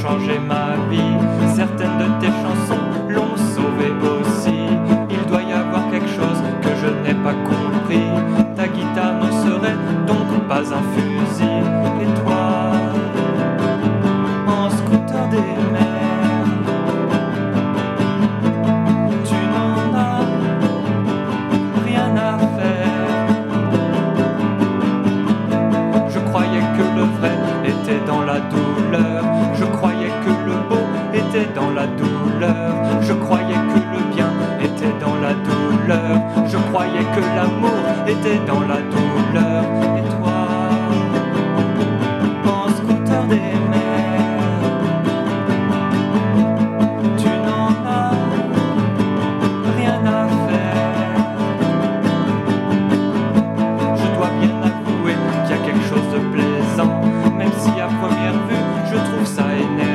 changé ma vie. Certaines de tes chansons l'ont sauvé aussi. Il doit y avoir quelque chose que je n'ai pas compris. Ta guitare ne serait donc pas un fusil. Et toi, en scooter des mers, tu n'en as rien à faire. Je croyais que le vrai était dans la douleur. Je croyais que le beau était dans la douleur. Je croyais que le bien était dans la douleur. Je croyais que l'amour était dans la douleur. Et toi, en scooter des mers, tu n'en as rien à faire. Je dois bien avouer qu'il y a quelque chose de plaisant, même si à première vue je trouve ça énervant.